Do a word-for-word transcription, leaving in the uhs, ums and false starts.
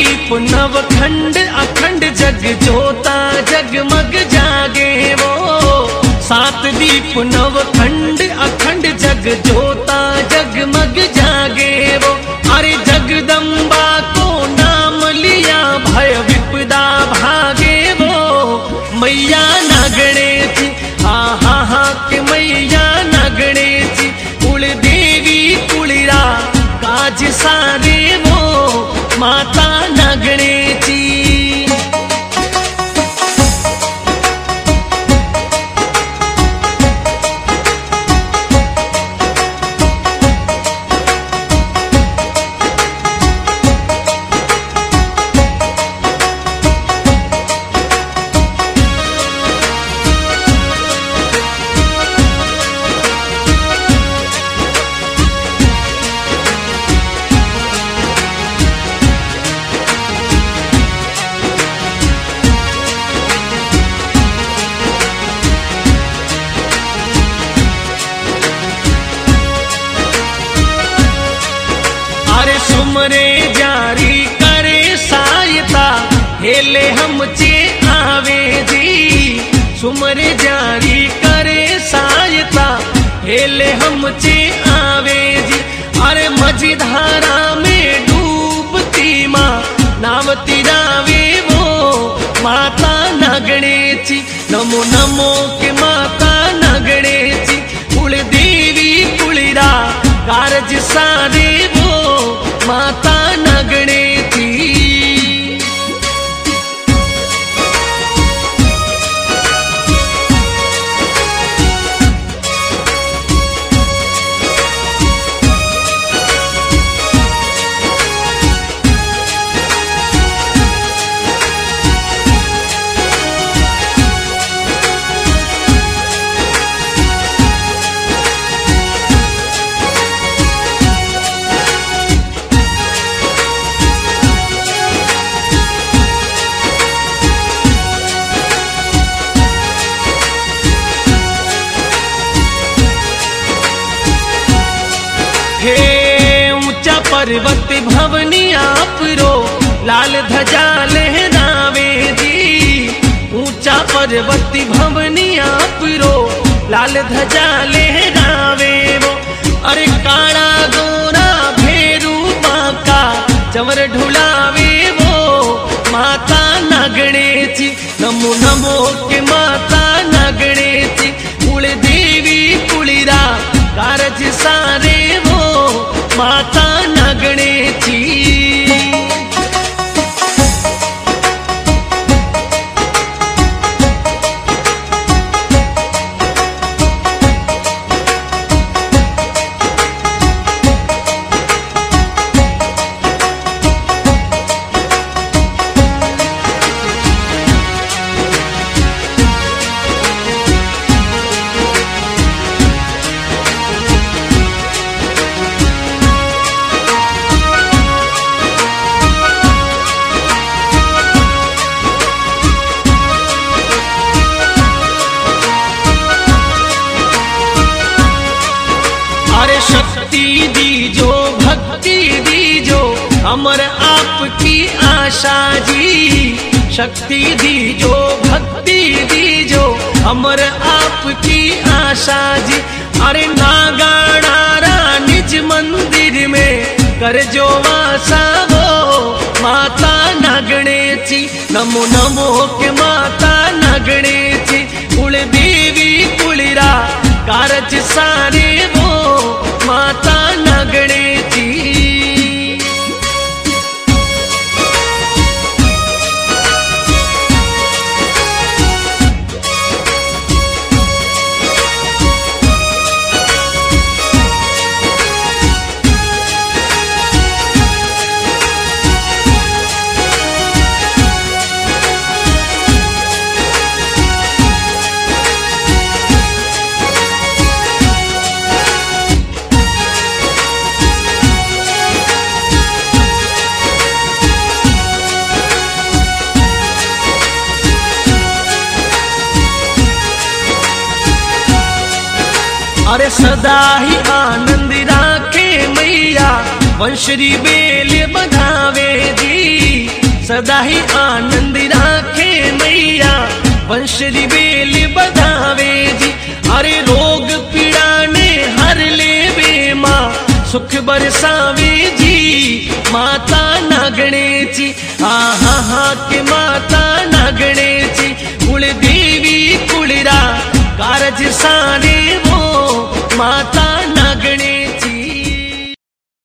दीप नवखंड अखंड जग जोता जगमग जागे वो। सात दीप नवखंड अखंड जग जोता जगमग जागे वो। अरे जगदम्बा को नाम लिया भय विपदा भागे वो। मैया नागणे थी हा हा हा के मैया नागणे थी। कुल देवी कुलिरा काज सारे वो माता नागणे थी। सुमरे जारी करे सायता हेले हम चे आवे जी। सुमरे जारी करे सायता हेले हम चे आवे जी। अरे मझधारा में डूबती माँ नावती रावे वो माता नागणे थी। नमो नमो के माता नागणे थी। कुल देवी कुलिरा कारज सारे वो माता नागणे थी। हे ऊंचा पर्वत भवनी आप रो लाल ध्वजा लहरावे जी। ऊंचा पर्वत भवनी आप रो लाल ध्वजा लहरावे वो। अरे काला गोरा भेरू बाका चवर ढुलावे वो माता नागणे थी। नमो नमो के माता नागणे थी। कुल देवी कुलिरा कारज सारे वो माता नागणे थी। शक्ति दीजो भक्ति दीजो हमर आपकी आशा जी। शक्ति दीजो भक्ति दीजो हमर आपकी आशा जी। अरे नागाणारा निज मंदिर में कर जो वासा वो माता नागणे थी। नमो नमो के माता नागणे थी। कुल देवी कुलिरा कारज सारे वो माता नागणे थी। अरे सदा ही आनंद राखे मैया वंशरी बेल बधावे जी। सदा ही आनंद राखे मैया वंश री बेल बधावे जी। अरे रोग पीड़ा ने हर ले वे माँ सुख बरसावे जी। माता नागणे ची आहा हा के माता नागणे ची कुल देवी कुलरा कारज सारे